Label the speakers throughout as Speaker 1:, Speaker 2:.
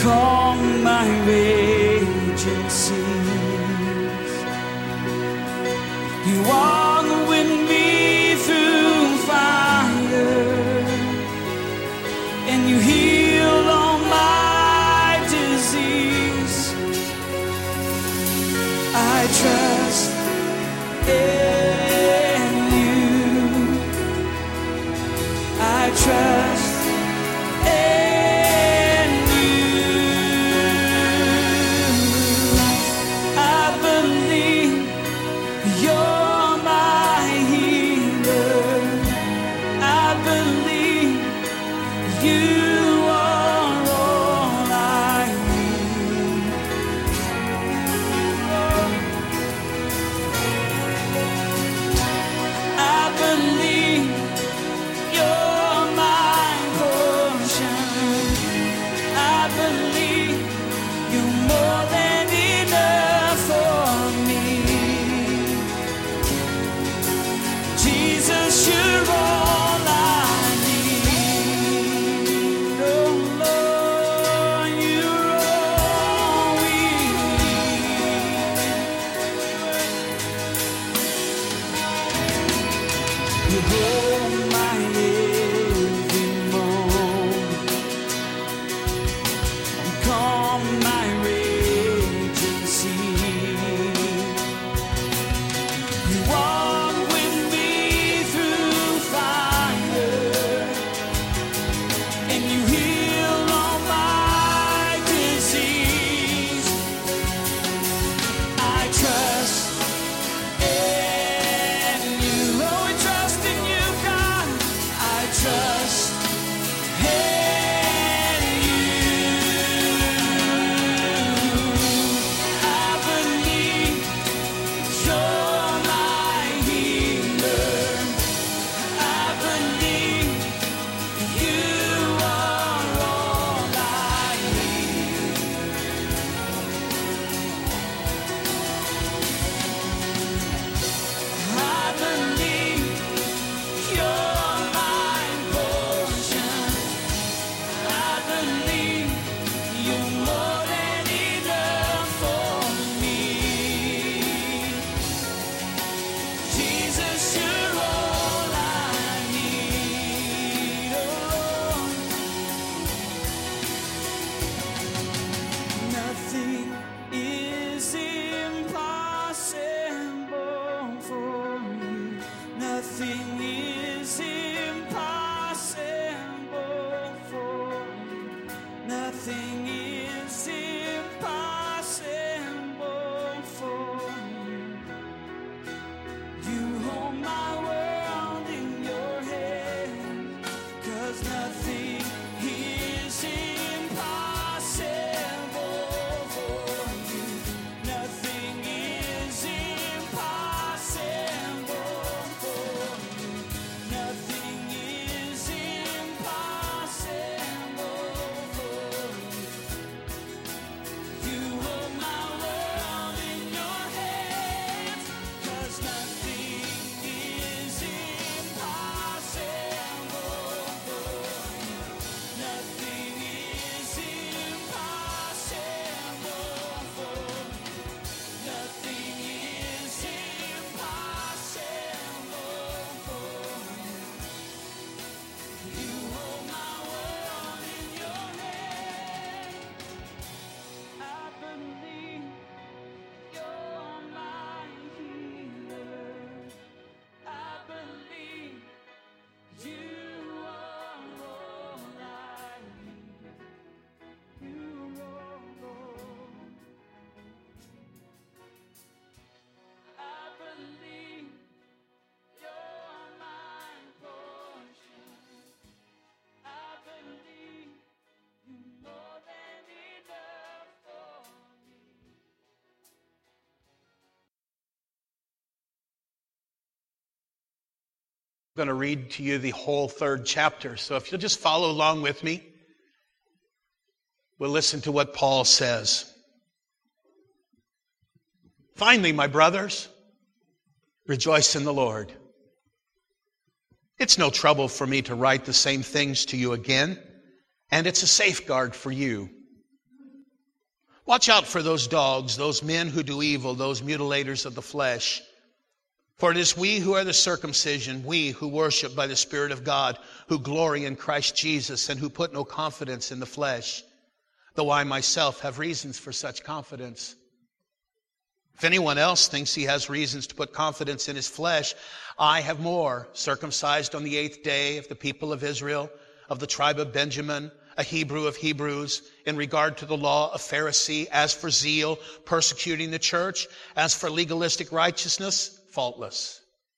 Speaker 1: calm my raging seas. You walk with me through fire, and you heal all my disease. I trust in you. I trust in you. I believe you're my healer. I believe you are all I need. I believe you're my portion. I believe you're more than enough for me. Jesus, you're all I need. Oh Lord, you're all we need. You hold my every moment. You calm my raging sea. You walk with me through fire, and you heal all my disease. I trust in you. Oh, we trust in you, God. I trust in you. I believe you're my healer. I believe you are all I need. I believe you're my portion. I believe you're more than enough for me. Jesus, you're all I need. Oh, nothing is impossible for you. Nothing is impossible for you. Nothing is impossible for you. You hold my world in your hand, 'cause nothing is impossible for you. Nothing is impossible for you. Nothing is impossible for you. You hold my world in your hands, 'cause nothing is impossible for you. Nothing is impossible for you. Nothing is impossible for you. You hold my world in your hand. I believe you're my healer. I believe you are all I need. You are all. I believe you're my portion. I believe you're more than enough for me.
Speaker 2: I'm going to read to you the whole 3rd chapter. So if you'll just follow along with me, we'll listen to what Paul says. Finally, my brothers, rejoice in the Lord. It's no trouble for me to write the same things to you again, and it's a safeguard for you. Watch out for those dogs, those men who do evil, those mutilators of the flesh. For it is we who are the circumcision, we who worship by the Spirit of God, who glory in Christ Jesus, and who put no confidence in the flesh, though I myself have reasons for such confidence. If anyone else thinks he has reasons to put confidence in his flesh, I have more. Circumcised on the 8th day of the people of Israel, of the tribe of Benjamin, a Hebrew of Hebrews, in regard to the law, a Pharisee, as for zeal, persecuting the church, as for legalistic righteousness, faultless.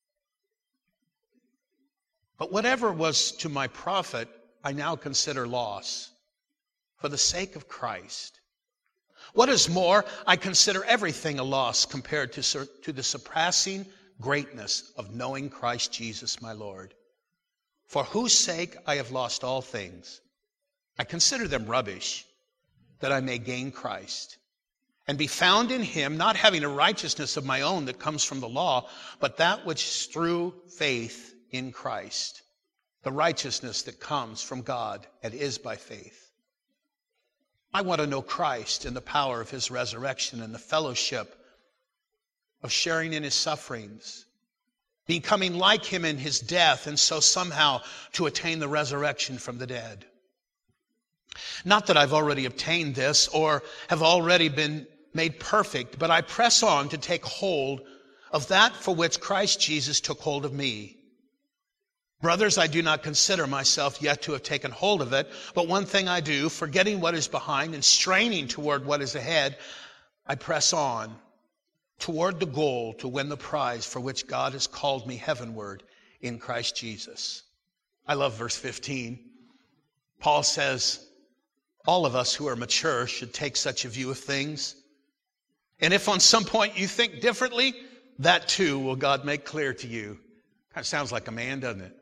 Speaker 2: But whatever was to my profit, I now consider loss for the sake of Christ. What is more, I consider everything a loss compared to the surpassing greatness of knowing Christ Jesus my Lord, for whose sake I have lost all things. I consider them rubbish, that I may gain Christ, and be found in him, not having a righteousness of my own that comes from the law, but that which is through faith in Christ, the righteousness that comes from God and is by faith. I want to know Christ and the power of his resurrection and the fellowship of sharing in his sufferings, becoming like him in his death, and so somehow to attain the resurrection from the dead. Not that I've already obtained this or have already been made perfect, but I press on to take hold of that for which Christ Jesus took hold of me. Brothers, I do not consider myself yet to have taken hold of it, but one thing I do, forgetting what is behind and straining toward what is ahead, I press on toward the goal to win the prize for which God has called me heavenward in Christ Jesus. I love verse 15. Paul says, all of us who are mature should take such a view of things. And if on some point you think differently, that too will God make clear to you. Kind of sounds like a man, doesn't it?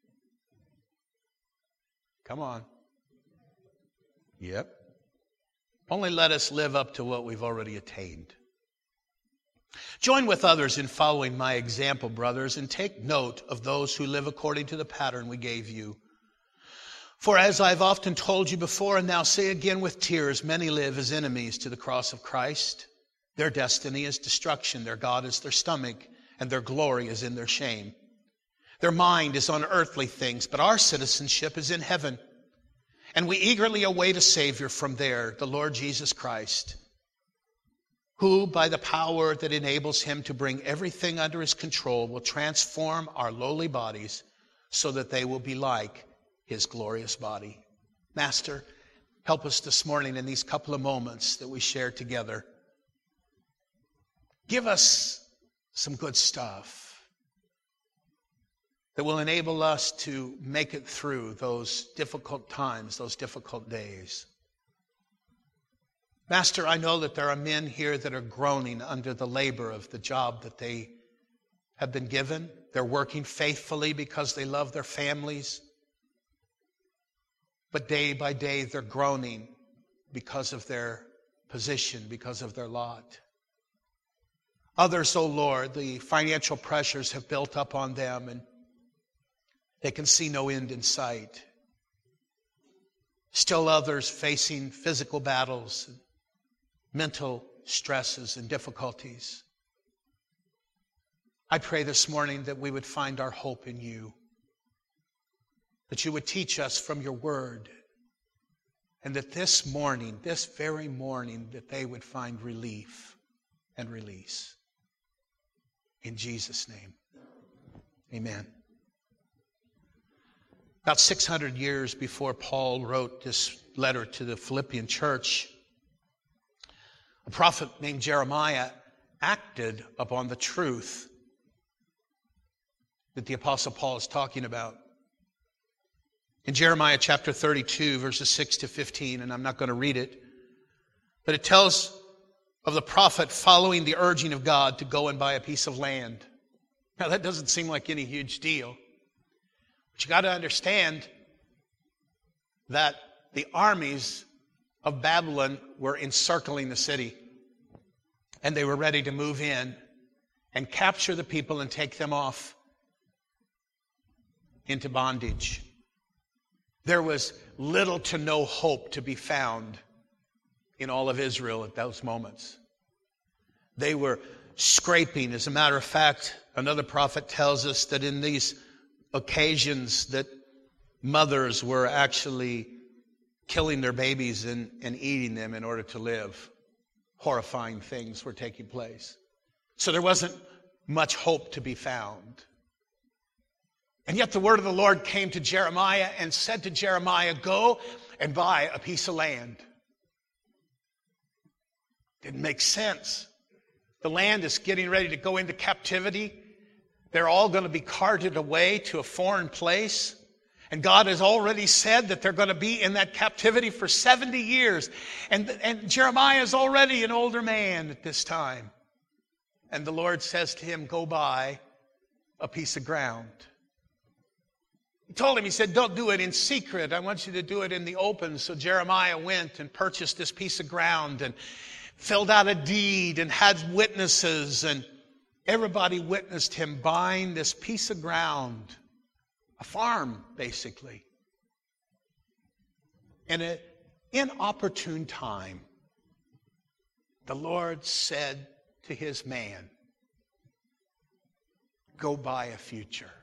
Speaker 2: Come on. Yep. Only let us live up to what we've already attained. Join with others in following my example, brothers, and take note of those who live according to the pattern we gave you. For as I've often told you before, and now say again with tears, many live as enemies to the cross of Christ. Their destiny is destruction, their God is their stomach, and their glory is in their shame. Their mind is on earthly things, but our citizenship is in heaven. And we eagerly await a Savior from there, the Lord Jesus Christ, who, by the power that enables him to bring everything under his control, will transform our lowly bodies so that they will be like his glorious body. Master, help us this morning in these couple of moments that we share together. Give us some good stuff that will enable us to make it through those difficult times, those difficult days. Master, I know that there are men here that are groaning under the labor of the job that they have been given. They're working faithfully because they love their families. But day by day, they're groaning because of their position, because of their lot. Others, oh Lord, the financial pressures have built up on them and they can see no end in sight. Still others facing physical battles, mental stresses and difficulties. I pray this morning that we would find our hope in you, that you would teach us from your word, and that this morning, this very morning, that they would find relief and release. In Jesus' name, amen. About 600 years before Paul wrote this letter to the Philippian church, a prophet named Jeremiah acted upon the truth that the Apostle Paul is talking about. In Jeremiah chapter 32, verses 6 to 15, and I'm not going to read it, but it tells of the prophet following the urging of God to go and buy a piece of land. Now, that doesn't seem like any huge deal. But you got to understand that the armies of Babylon were encircling the city, and they were ready to move in and capture the people and take them off into bondage. There was little to no hope to be found in all of Israel at those moments. They were scraping. As a matter of fact, another prophet tells us that in these occasions that mothers were actually killing their babies and eating them in order to live. Horrifying things were taking place. So there wasn't much hope to be found. And yet the word of the Lord came to Jeremiah and said to Jeremiah, go and buy a piece of land. Didn't make sense. The land is getting ready to go into captivity. They're all going to be carted away to a foreign place. And God has already said that they're going to be in that captivity for 70 years. And Jeremiah is already an older man at this time. And the Lord says to him, go buy a piece of ground. He told him, he said, don't do it in secret. I want you to do it in the open. So Jeremiah went and purchased this piece of ground and filled out a deed and had witnesses. And everybody witnessed him buying this piece of ground. A farm, basically. And at an inopportune time, the Lord said to his man, go buy a future.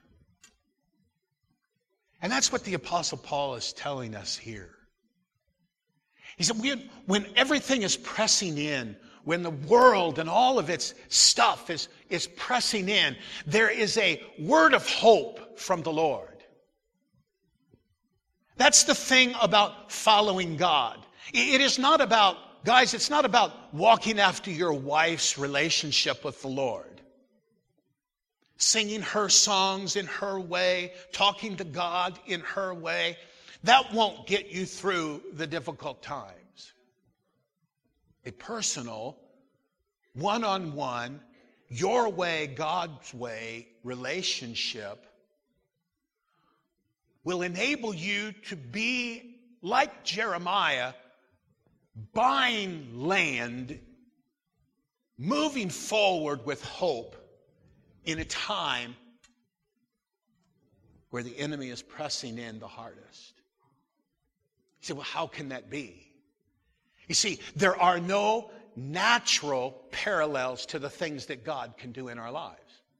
Speaker 2: And that's what the Apostle Paul is telling us here. He said, when everything is pressing in, when the world and all of its stuff is pressing in, there is a word of hope from the Lord. That's the thing about following God. It is not about, guys, it's not about walking after your wife's relationship with the Lord. Singing her songs in her way, talking to God in her way. That won't get you through the difficult times. A personal, one-on-one, your way, God's way relationship will enable you to be like Jeremiah, buying land, moving forward with hope in a time where the enemy is pressing in the hardest. You say, well, how can that be? You see, there are no natural parallels to the things that God can do in our lives.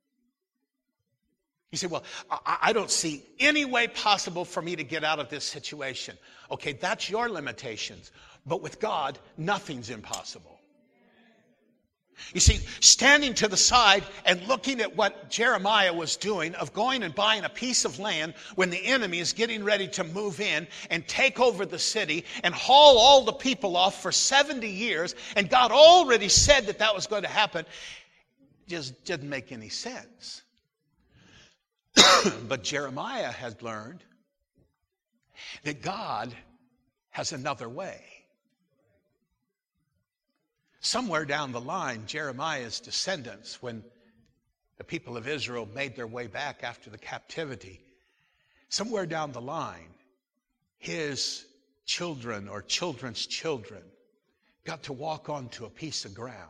Speaker 2: You say, well, I don't see any way possible for me to get out of this situation. Okay, that's your limitations. But with God, nothing's impossible. You see, standing to the side and looking at what Jeremiah was doing of going and buying a piece of land when the enemy is getting ready to move in and take over the city and haul all the people off for 70 years, and God already said that that was going to happen, just didn't make any sense. But Jeremiah has learned that God has another way. Somewhere down the line, Jeremiah's descendants, when the people of Israel made their way back after the captivity, somewhere down the line, his children or children's children got to walk onto a piece of ground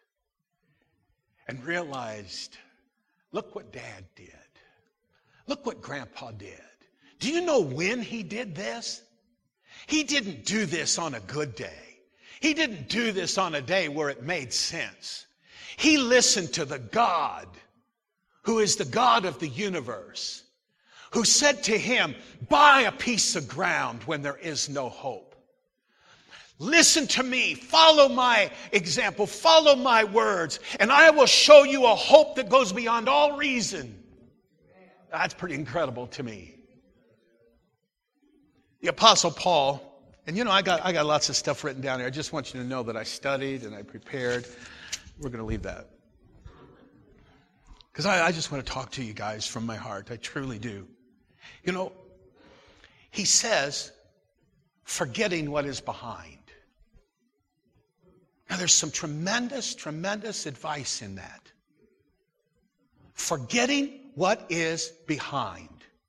Speaker 2: and realized, look what Dad did. Look what Grandpa did. Do you know when he did this? He didn't do this on a good day. He didn't do this on a day where it made sense. He listened to the God who is the God of the universe, who said to him, buy a piece of ground when there is no hope. Listen to me, follow my example, follow my words, and I will show you a hope that goes beyond all reason. That's pretty incredible to me. The Apostle Paul, and you know, I got lots of stuff written down here. I just want you to know that I studied and I prepared. We're going to leave that. Because I just want to talk to you guys from my heart. I truly do. You know, he says, forgetting what is behind. Now, there's some tremendous, tremendous advice in that. Forgetting what is behind.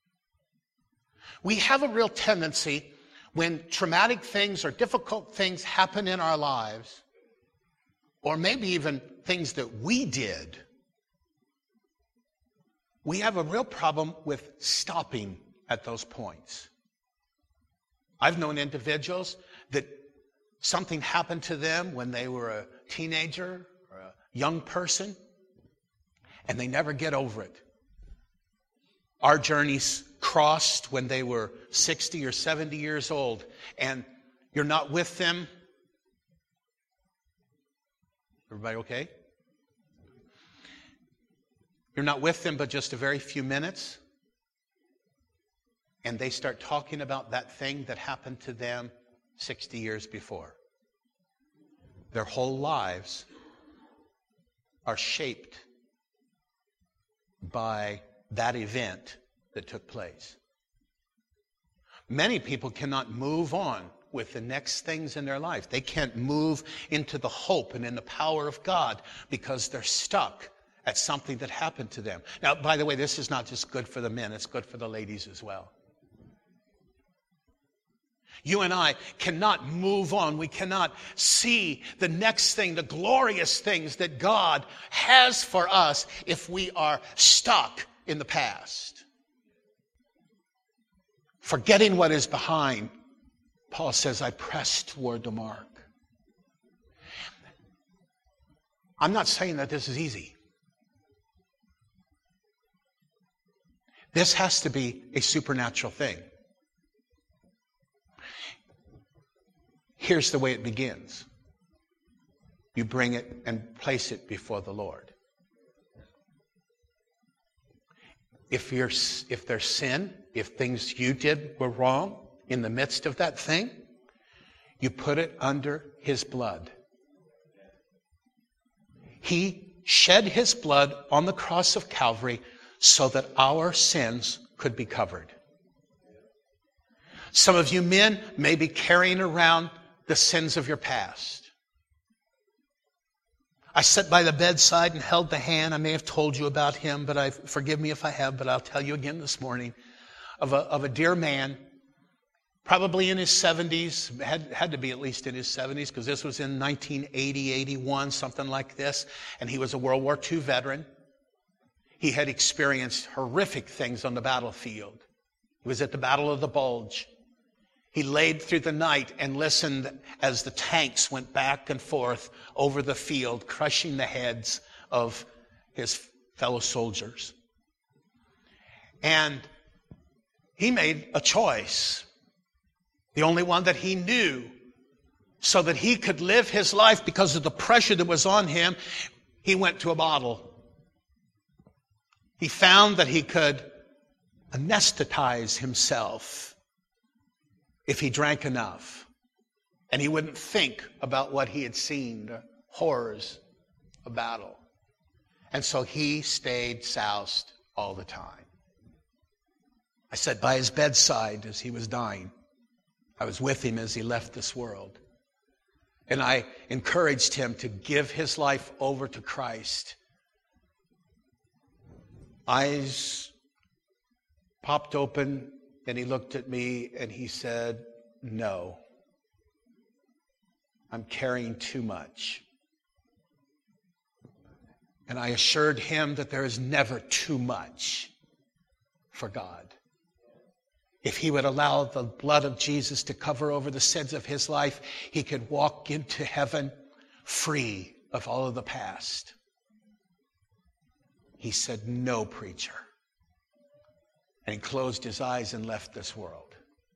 Speaker 2: We have a real tendency when traumatic things or difficult things happen in our lives, or maybe even things that we did, we have a real problem with stopping at those points. I've known individuals that something happened to them when they were a teenager or a young person, and they never get over it. Our journeys crossed when they were 60 or 70 years old, and you're not with them. Everybody okay? You're not with them but just a very few minutes, and they start talking about that thing that happened to them 60 years before. Their whole lives are shaped by that event that took place. Many people cannot move on with the next things in their life. They can't move into the hope and in the power of God because they're stuck at something that happened to them. Now, by the way, this is not just good for the men, it's good for the ladies as well. You and I cannot move on. We cannot see the next thing, the glorious things that God has for us if we are stuck in the past. Forgetting what is behind, Paul says, I press toward the mark. I'm not saying that this is easy. This has to be a supernatural thing. Here's the way it begins. You bring it and place it before the Lord. If there's sin, if things you did were wrong in the midst of that thing, you put it under His blood. He shed His blood on the cross of Calvary so that our sins could be covered. Some of you men may be carrying around the sins of your past. I sat by the bedside and held the hand. I may have told you about him, but forgive me if I have, but I'll tell you again this morning, of a dear man, probably in his 70s, had to be at least in his 70s, because this was in 1980, 81, something like this, and he was a World War II veteran. He had experienced horrific things on the battlefield. He was at the Battle of the Bulge. He laid through the night and listened as the tanks went back and forth over the field, crushing the heads of his fellow soldiers. And he made a choice, the only one that he knew, so that he could live his life because of the pressure that was on him. He went to a bottle. He found that he could anesthetize himself if he drank enough, and he wouldn't think about what he had seen, the horrors of battle. And so he stayed soused all the time. I sat by his bedside as he was dying. I was with him as he left this world. And I encouraged him to give his life over to Christ. Eyes popped open, and he looked at me and he said, "No, I'm carrying too much." And I assured him that there is never too much for God. If he would allow the blood of Jesus to cover over the sins of his life, he could walk into heaven free of all of the past. He said, "No, preacher." And he closed his eyes and left this world.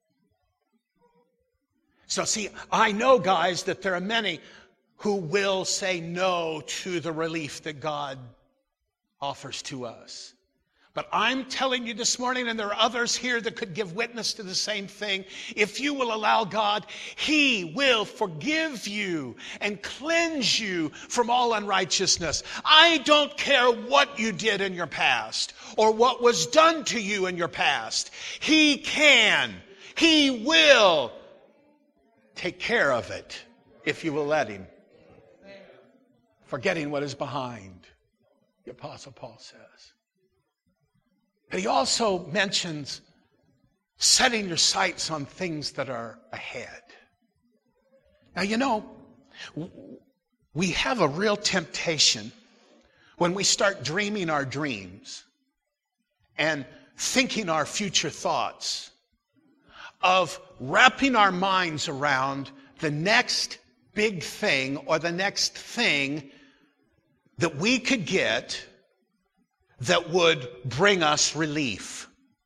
Speaker 2: So see, I know, guys, that there are many who will say no to the relief that God offers to us. But I'm telling you this morning, and there are others here that could give witness to the same thing, if you will allow God, He will forgive you and cleanse you from all unrighteousness. I don't care what you did in your past or what was done to you in your past. He can, He will take care of it if you will let Him. Forgetting what is behind, the Apostle Paul says. But he also mentions setting your sights on things that are ahead. Now, you know, we have a real temptation when we start dreaming our dreams and thinking our future thoughts of wrapping our minds around the next big thing or the next thing that we could get that would bring us relief.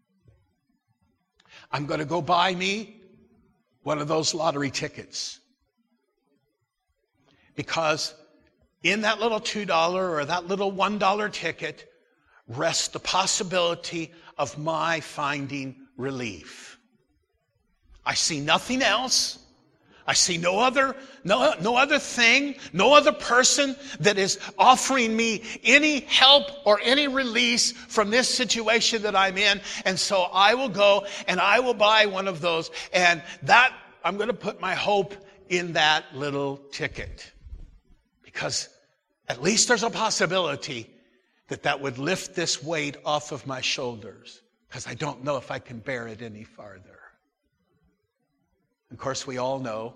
Speaker 2: I'm going to go buy me one of those lottery tickets. Because in that little $2 or that little $1 ticket rests the possibility of my finding relief. I see nothing else. I see no other thing, no other person that is offering me any help or any release from this situation that I'm in. And so I will go and I will buy one of those. And that, I'm going to put my hope in that little ticket. Because at least there's a possibility that that would lift this weight off of my shoulders. Because I don't know if I can bear it any farther. Of course, we all know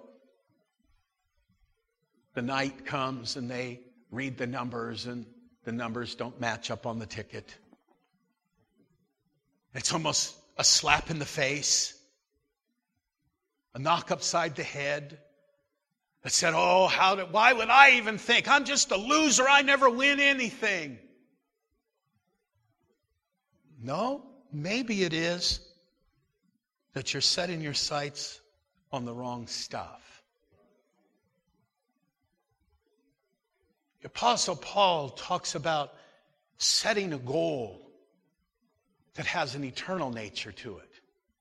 Speaker 2: the night comes and they read the numbers and the numbers don't match up on the ticket. It's almost a slap in the face, a knock upside the head that said, oh, why would I even think? I'm just a loser. I never win anything. No, maybe it is that you're setting your sights on the wrong stuff. The Apostle Paul talks about setting a goal that has an eternal nature to it.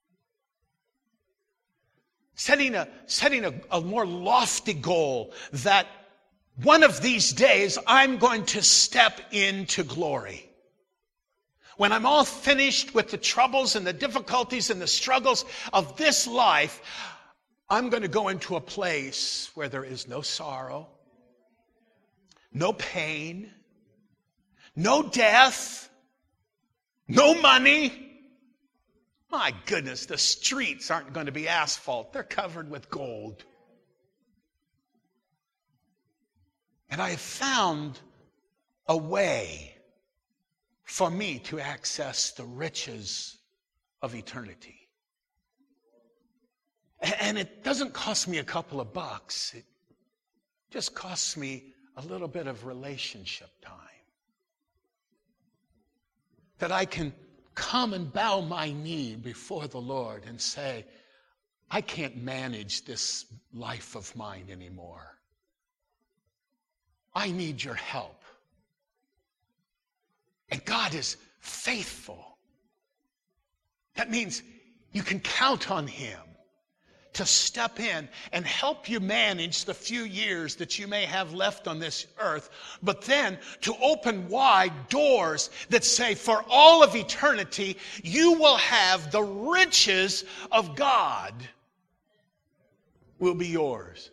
Speaker 2: Setting a more lofty goal that one of these days I'm going to step into glory. When I'm all finished with the troubles and the difficulties and the struggles of this life, I'm going to go into a place where there is no sorrow, no pain, no death, no money. My goodness, the streets aren't going to be asphalt. They're covered with gold. And I have found a way for me to access the riches of eternity. And it doesn't cost me a couple of bucks. It just costs me a little bit of relationship time. That I can come and bow my knee before the Lord and say, I can't manage this life of mine anymore. I need your help. And God is faithful. That means you can count on Him to step in and help you manage the few years that you may have left on this earth, but then to open wide doors that say for all of eternity, you will have the riches of God will be yours.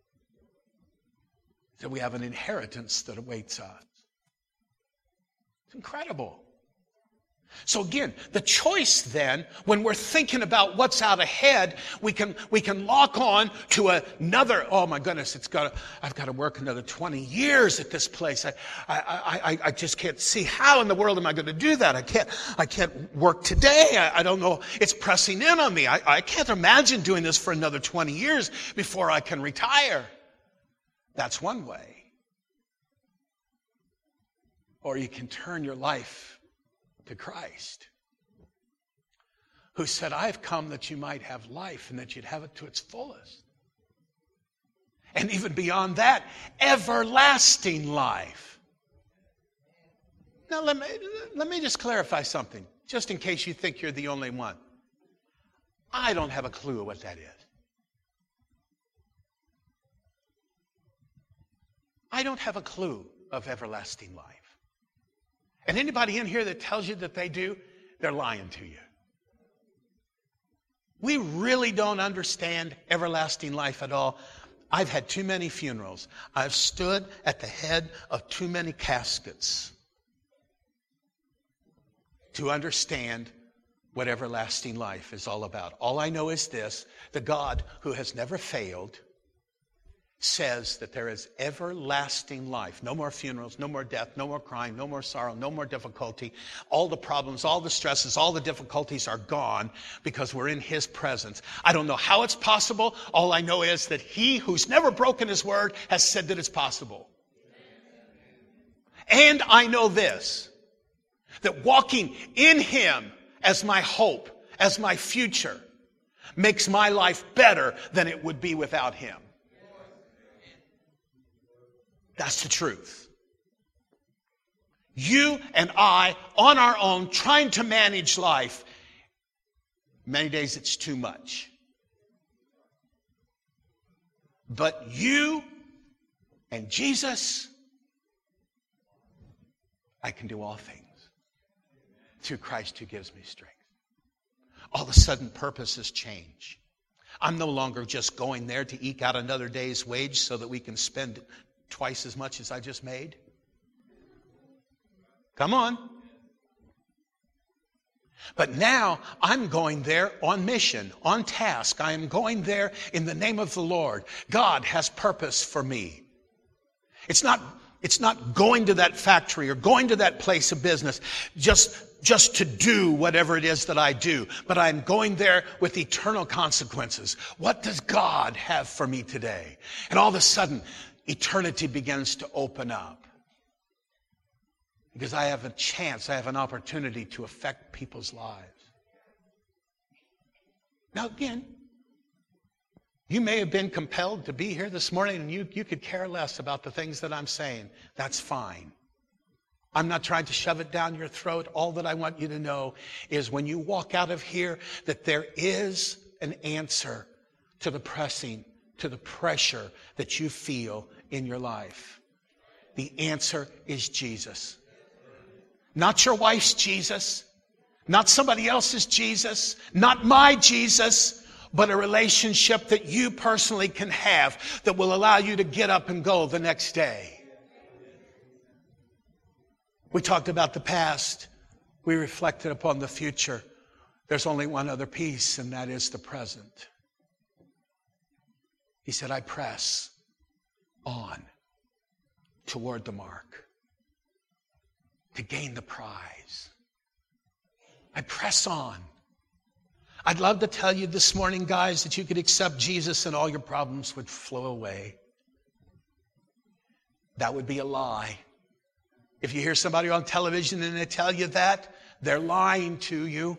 Speaker 2: So we have an inheritance that awaits us. It's incredible. So again, the choice then, when we're thinking about what's out ahead, we can lock on to another, oh my goodness, I've got to work another 20 years at this place. I just can't see how in the world am I going to do that. I can't work today. I don't know. It's pressing in on me. I can't imagine doing this for another 20 years before I can retire. That's one way. Or you can turn your life to Christ, who said, I've come that you might have life and that you'd have it to its fullest. And even beyond that, everlasting life. Now let me just clarify something, just in case you think you're the only one. I don't have a clue what that is. I don't have a clue of everlasting life. And anybody in here that tells you that they do, they're lying to you. We really don't understand everlasting life at all. I've had too many funerals. I've stood at the head of too many caskets to understand what everlasting life is all about. All I know is this: the God who has never failed says that there is everlasting life. No more funerals, no more death, no more crying, no more sorrow, no more difficulty. All the problems, all the stresses, all the difficulties are gone because we're in his presence. I don't know how it's possible. All I know is that he who's never broken his word has said that it's possible. And I know this, that walking in him as my hope, as my future, makes my life better than it would be without him. That's the truth. You and I, on our own, trying to manage life, many days it's too much. But you and Jesus, I can do all things through Christ who gives me strength. All of a sudden, purposes change. I'm no longer just going there to eke out another day's wage so that we can spend twice as much as I just made. Come on. But now I'm going there on mission, on task. I am going there in the name of the Lord. God has purpose for me. It's not going to that factory or going to that place of business just to do whatever it is that I do. But I'm going there with eternal consequences. What does God have for me today? And all of a sudden, eternity begins to open up. Because I have a chance, I have an opportunity to affect people's lives. Now again, you may have been compelled to be here this morning and you could care less about the things that I'm saying. That's fine. I'm not trying to shove it down your throat. All that I want you to know is when you walk out of here that there is an answer to the pressing, to the pressure that you feel in your life. The answer is Jesus. Not your wife's Jesus, not somebody else's Jesus, not my Jesus, but a relationship that you personally can have that will allow you to get up and go the next day. We talked about the past. We reflected upon the future. There's only one other piece, and that is the present. He said, I press on toward the mark to gain the prize. I press on. I'd love to tell you this morning, guys, that you could accept Jesus and all your problems would flow away. That would be a lie. If you hear somebody on television and they tell you that, they're lying to you.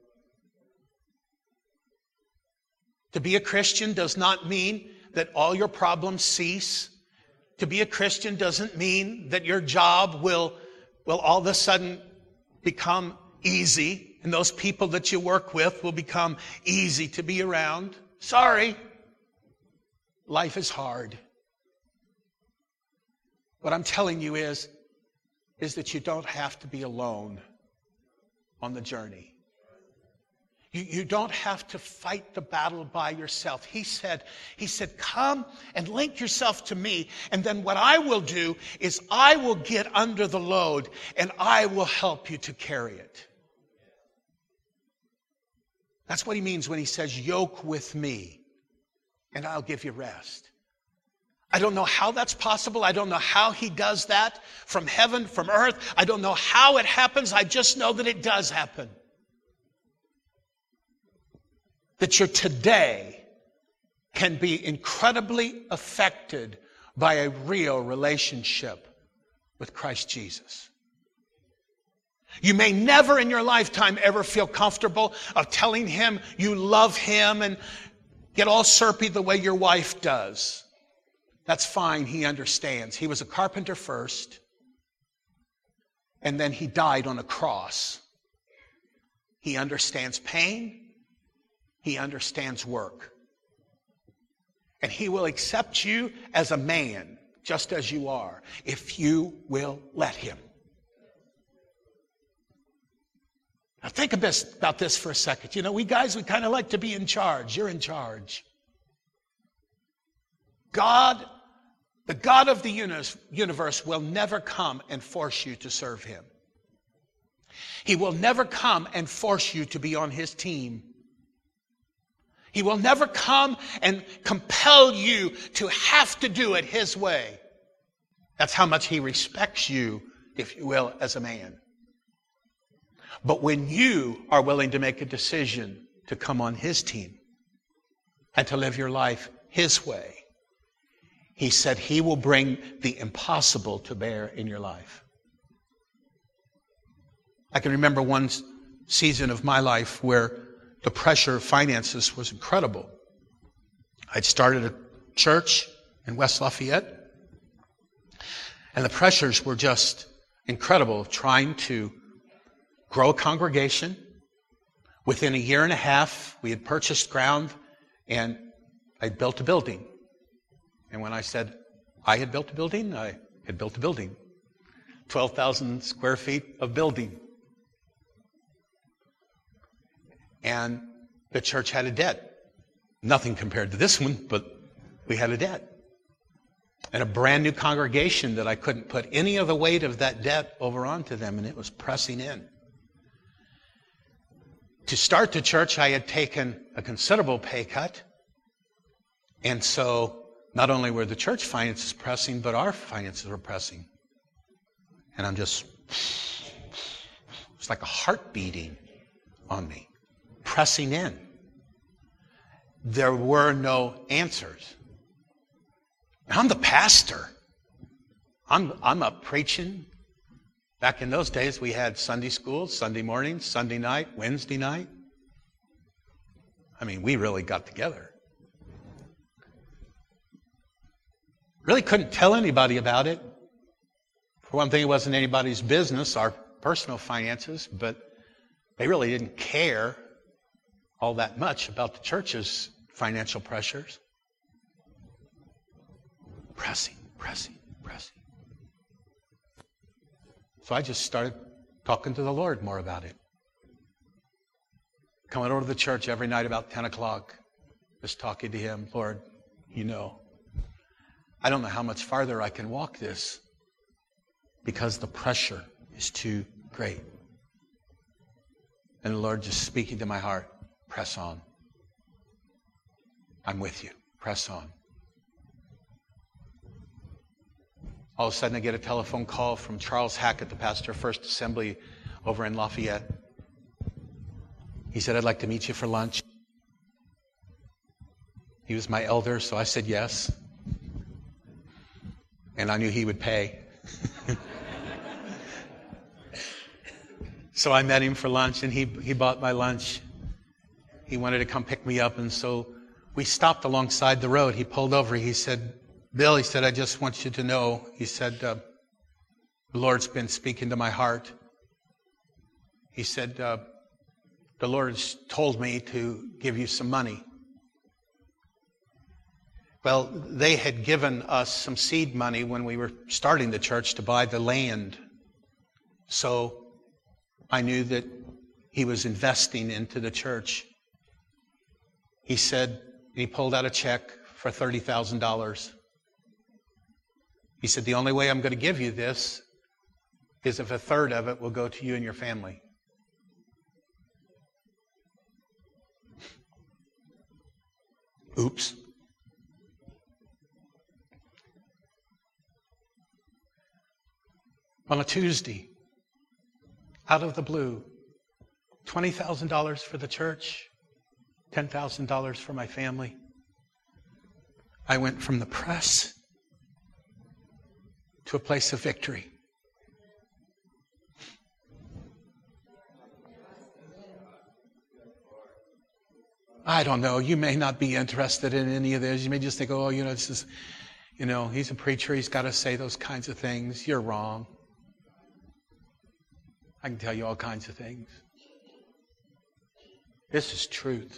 Speaker 2: To be a Christian does not mean that all your problems cease. To be a Christian doesn't mean that your job will all of a sudden become easy, and those people that you work with will become easy to be around. Sorry. Life is hard. What I'm telling you is that you don't have to be alone on the journey. You don't have to fight the battle by yourself. He said, come and link yourself to me. And then what I will do is I will get under the load and I will help you to carry it. That's what he means when he says, yoke with me and I'll give you rest. I don't know how that's possible. I don't know how he does that from heaven, from earth. I don't know how it happens. I just know that it does happen. That your today can be incredibly affected by a real relationship with Christ Jesus. You may never in your lifetime ever feel comfortable of telling him you love him and get all syrupy the way your wife does. That's fine. He understands. He was a carpenter first, and then he died on a cross. He understands pain. He understands work. And he will accept you as a man, just as you are, if you will let him. Now think about this for a second. You know, we guys, we kind of like to be in charge. You're in charge. God, the God of the universe, will never come and force you to serve him. He will never come and force you to be on his team. He will never come and compel you to have to do it His way. That's how much He respects you, if you will, as a man. But when you are willing to make a decision to come on His team and to live your life His way, He said He will bring the impossible to bear in your life. I can remember one season of my life where the pressure of finances was incredible. I'd started a church in West Lafayette, and the pressures were just incredible, trying to grow a congregation. Within a year and a half, we had purchased ground, and I built a building. And when I said I had built a building, I had built a building. 12,000 square feet of building. And the church had a debt. Nothing compared to this one, but we had a debt. And a brand new congregation that I couldn't put any of the weight of that debt over onto them, and it was pressing in. To start the church, I had taken a considerable pay cut. And so not only were the church finances pressing, but our finances were pressing. And I'm just, it's like a heart beating on me, pressing in. There were no answers. I'm the pastor. I'm up preaching. Back in those days, we had Sunday school, Sunday morning, Sunday night, Wednesday night. I mean, we really got together. Really couldn't tell anybody about it. For one thing, it wasn't anybody's business, our personal finances, but they really didn't care all that much about the church's financial pressures. Pressing. So I just started talking to the Lord more about it. Coming over to the church every night about 10 o'clock, just talking to Him. Lord, you know, I don't know how much farther I can walk this because the pressure is too great. And the Lord just speaking to my heart, press on. I'm with you. Press on. All of a sudden I get a telephone call from Charles Hackett, the pastor of First Assembly over in Lafayette. He said, I'd like to meet you for lunch. He was my elder, so I said yes. And I knew he would pay. So I met him for lunch, and he bought my lunch. He wanted to come pick me up, and so we stopped alongside the road. He pulled over. He said, Bill, he said, I just want you to know, he said, the Lord's been speaking to my heart. He said, the Lord's told me to give you some money. Well, they had given us some seed money when we were starting the church to buy the land. So I knew that he was investing into the church. He said, he pulled out a check for $30,000. He said, the only way I'm going to give you this is if a third of it will go to you and your family. Oops. On a Tuesday, out of the blue, $20,000 for the church, $10,000 for my family. I went from the press to a place of victory. I don't know. You may not be interested in any of this. You may just think, oh, this is, he's a preacher. He's got to say those kinds of things. You're wrong. I can tell you all kinds of things. This is truth.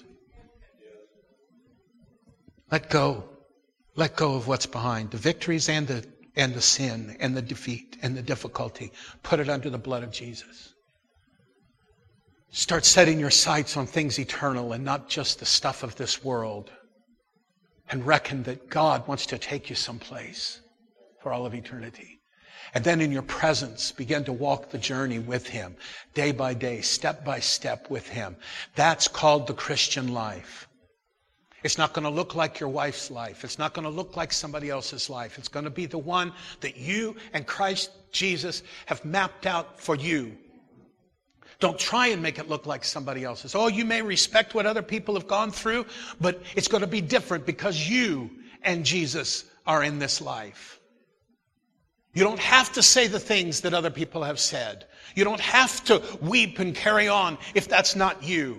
Speaker 2: Let go. Let go of what's behind. The victories and the sin and the defeat and the difficulty. Put it under the blood of Jesus. Start setting your sights on things eternal and not just the stuff of this world. And reckon that God wants to take you someplace for all of eternity. And then in your presence, begin to walk the journey with Him, day by day, step by step with Him. That's called the Christian life. It's not going to look like your wife's life. It's not going to look like somebody else's life. It's going to be the one that you and Christ Jesus have mapped out for you. Don't try and make it look like somebody else's. Oh, you may respect what other people have gone through, but it's going to be different because you and Jesus are in this life. You don't have to say the things that other people have said. You don't have to weep and carry on if that's not you.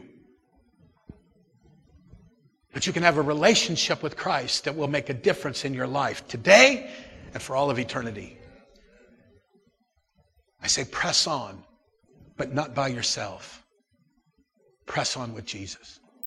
Speaker 2: But you can have a relationship with Christ that will make a difference in your life today and for all of eternity. I say press on, but not by yourself. Press on with Jesus.